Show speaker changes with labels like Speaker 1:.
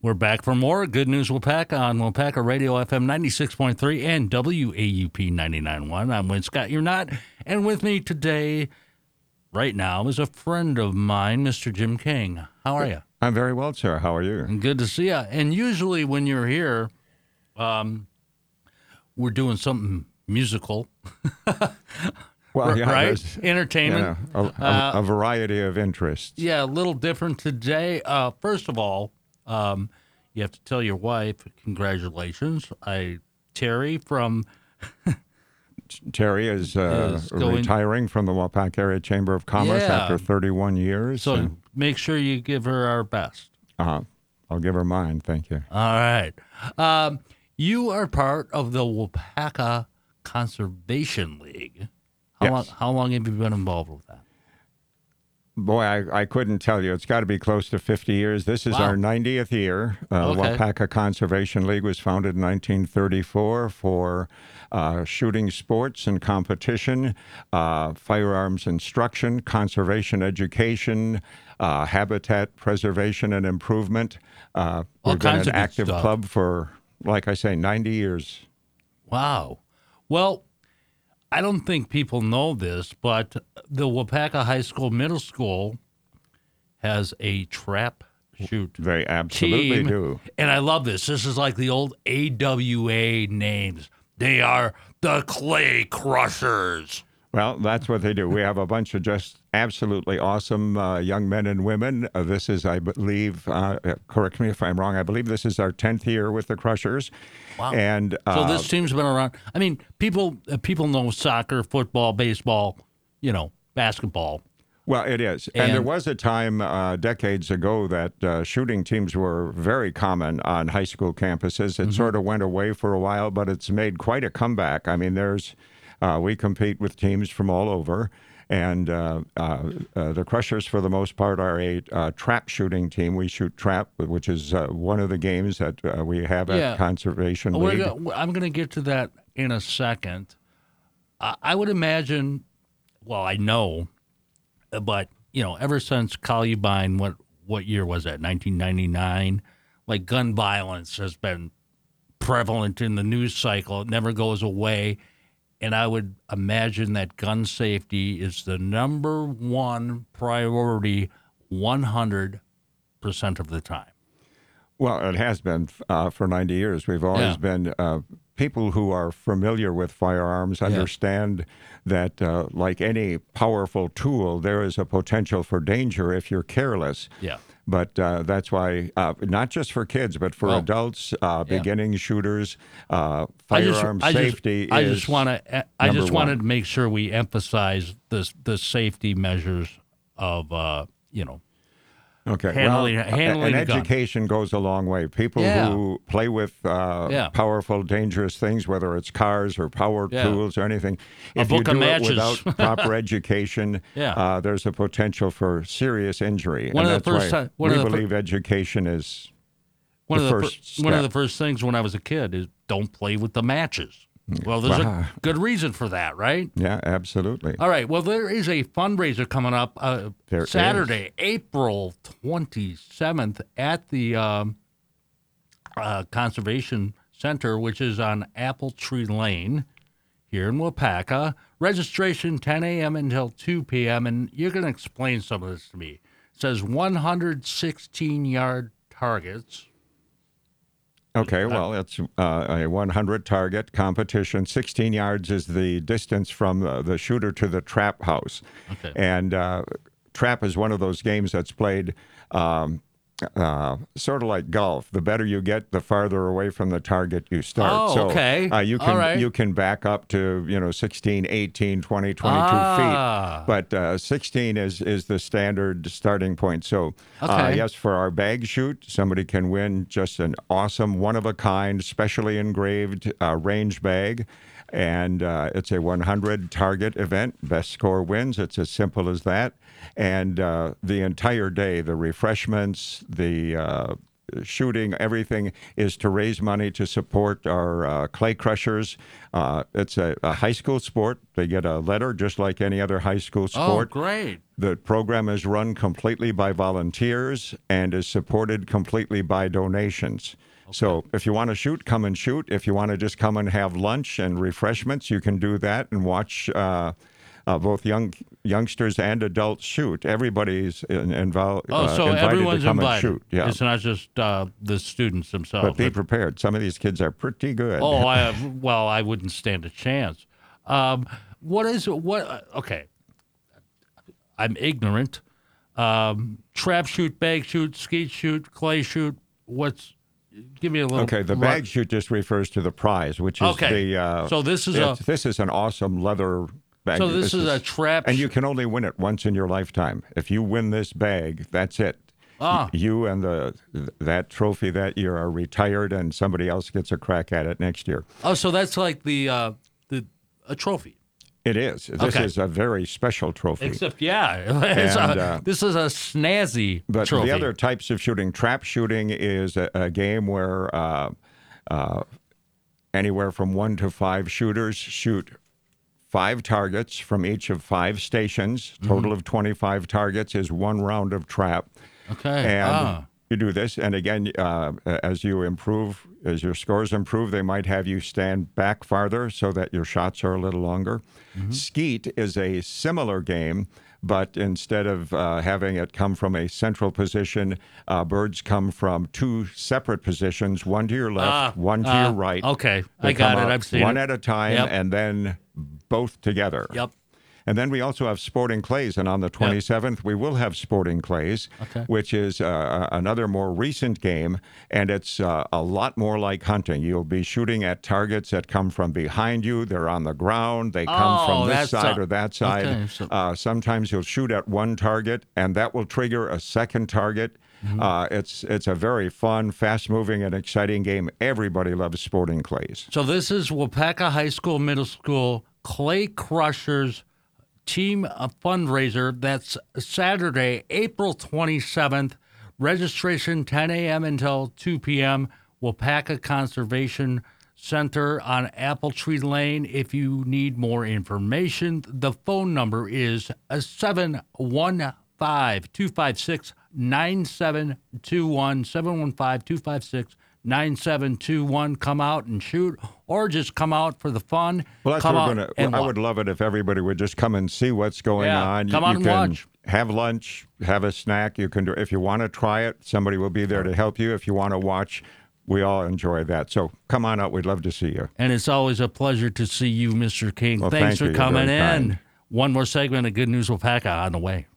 Speaker 1: We're back for more Good News Wapaka on Wapaka Radio FM 96.3 and WAUP 99.1. I'm Win Scott. You're not. And with me today, right now, is a friend of mine, Mr. Jim King. How are you?
Speaker 2: I'm very well, sir. How are you?
Speaker 1: Good to see you. And usually when you're here, we're doing something musical.
Speaker 2: Well, yeah,
Speaker 1: right? Entertainment.
Speaker 2: A variety of interests.
Speaker 1: Yeah, a little different today. First of all, you have to tell your wife, congratulations. Terry
Speaker 2: is retiring from the Wapaka Area Chamber of Commerce after 31 years.
Speaker 1: So make sure you give her our best.
Speaker 2: I'll give her mine. Thank you.
Speaker 1: All right. You are part of the Wapaka Conservation League. How long have you been involved with that?
Speaker 2: Boy, I couldn't tell you. It's got to be close to 50 years. This is our 90th year. Wapaka Conservation League was founded in 1934 for shooting sports and competition, firearms instruction, conservation education, habitat preservation and improvement. We've been an active club for, like I say, 90 years.
Speaker 1: Wow. Well, I don't think people know this, but the Wapaka High School Middle School has a trap shoot.
Speaker 2: They absolutely
Speaker 1: team.
Speaker 2: Do.
Speaker 1: And I love this. This is like the old AWA names. They are the Clay Crushers.
Speaker 2: Well, that's what they do. We have a bunch of just absolutely awesome young men and women. This is, I believe, correct me if I'm wrong, I believe this is our 10th year with the Crushers.
Speaker 1: Wow.
Speaker 2: And
Speaker 1: so this team's been around. I mean, people know soccer, football, baseball, basketball.
Speaker 2: Well, it is. And there was a time decades ago that shooting teams were very common on high school campuses. It sort of went away for a while, but it's made quite a comeback. I mean, we compete with teams from all over. And the Crushers, for the most part, are a trap shooting team. We shoot trap, which is one of the games that we have at Conservation League.
Speaker 1: I'm going to get to that in a second. I would imagine, well, I know, but, ever since Columbine, what year was that, 1999? Like, gun violence has been prevalent in the news cycle. It never goes away. And I would imagine that gun safety is the number one priority 100% of the time.
Speaker 2: Well, it has been for 90 years. We've always been people who are familiar with firearms understand that, like any powerful tool, there is a potential for danger if you're careless.
Speaker 1: Yeah.
Speaker 2: But that's why, not just for kids, but for adults, beginning shooters, firearm safety
Speaker 1: I just wanted to make sure we emphasize the safety measures of, handling
Speaker 2: and education goes a long way. People who play with powerful, dangerous things, whether it's cars or power tools or anything, if you do it without proper education, there's a potential for serious injury.
Speaker 1: We
Speaker 2: believe education is
Speaker 1: one of the first things when I was a kid is don't play with the matches. Well, there's a good reason for that, right?
Speaker 2: Yeah, absolutely.
Speaker 1: All right. Well, there is a fundraiser coming up Saturday, April 27th at the Conservation Center, which is on Apple Tree Lane here in Wapaka. Registration 10 a.m. until 2 p.m., and you're going to explain some of this to me. It says 116-yard targets.
Speaker 2: Okay, well, it's a 100-target competition. 16 yards is the distance from the shooter to the trap house.
Speaker 1: Okay.
Speaker 2: And trap is one of those games that's played sort of like golf. The better you get, the farther away from the target you start.
Speaker 1: Oh, okay.
Speaker 2: You can back up to 16, 18, 20, 22 feet. But 16 is the standard starting point. So yes, for our bag shoot, somebody can win just an awesome, one-of-a-kind, specially engraved range bag. And it's a 100-target event. Best score wins. It's as simple as that. And the entire day, the refreshments, the shooting, everything is to raise money to support our clay crushers. It's a high school sport. They get a letter just like any other high school sport.
Speaker 1: Oh, great.
Speaker 2: The program is run completely by volunteers and is supported completely by donations. Okay. So if you want to shoot, come and shoot. If you want to just come and have lunch and refreshments, you can do that and watch both youngsters and adults shoot. Everybody's involved.
Speaker 1: So
Speaker 2: invited
Speaker 1: everyone's
Speaker 2: to come
Speaker 1: invited.
Speaker 2: And shoot. Yeah.
Speaker 1: It's not just the students themselves.
Speaker 2: But be prepared. Some of these kids are pretty good.
Speaker 1: Oh, I wouldn't stand a chance. Okay. I'm ignorant. Trap shoot, bag shoot, skeet shoot, clay shoot. Give me a little.
Speaker 2: Okay, the bag shoot just refers to the prize, which is the.
Speaker 1: So this is
Speaker 2: an awesome leather bag.
Speaker 1: So this is a trap.
Speaker 2: And you can only win it once in your lifetime. If you win this bag, that's it. You and that trophy that year are retired, and somebody else gets a crack at it next year.
Speaker 1: Oh, so that's like a trophy.
Speaker 2: It is. This is a very special trophy.
Speaker 1: Except, this is a snazzy
Speaker 2: but
Speaker 1: trophy.
Speaker 2: The other types of shooting, trap shooting, is a game where anywhere from 1 to 5 shooters shoot 5 targets from each of 5 stations. Total of 25 targets is 1 round of trap.
Speaker 1: Okay.
Speaker 2: And you do this, and again, as your scores improve, they might have you stand back farther so that your shots are a little longer. Skeet is a similar game, but instead of having it come from a central position, birds come from 2 separate positions, one to your left, one to your right.
Speaker 1: Okay, I got it. I've seen
Speaker 2: one
Speaker 1: it.
Speaker 2: at a time, and then both together.
Speaker 1: Yep.
Speaker 2: And then we also have sporting clays, and on the 27th, we will have sporting clays, which is another more recent game, and it's a lot more like hunting. You'll be shooting at targets that come from behind you. They're on the ground. They come from this side or that side. Okay, sometimes you'll shoot at one target, and that will trigger a second target. It's a very fun, fast-moving, and exciting game. Everybody loves sporting clays.
Speaker 1: So this is Waupaca High School, Middle School, Clay Crushers Team fundraiser. That's Saturday, April 27th. Registration 10 a.m. until 2 p.m. Waupaca Conservation Center on Apple Tree Lane. If you need more information, the phone number is 715-256-9721, 715-256-9721. Come out and shoot, or just come out for the fun.
Speaker 2: Well, that's I would love it if everybody would just come and see what's going on.
Speaker 1: Come on and watch.
Speaker 2: Have lunch, have a snack. You can do. If you want to try it, somebody will be there to help you. If you want to watch, we all enjoy that. So come on out. We'd love to see you.
Speaker 1: And it's always a pleasure to see you, Mr. King.
Speaker 2: Well,
Speaker 1: Thanks for coming in.
Speaker 2: Kind.
Speaker 1: One more segment of Good News Waupaca on the way.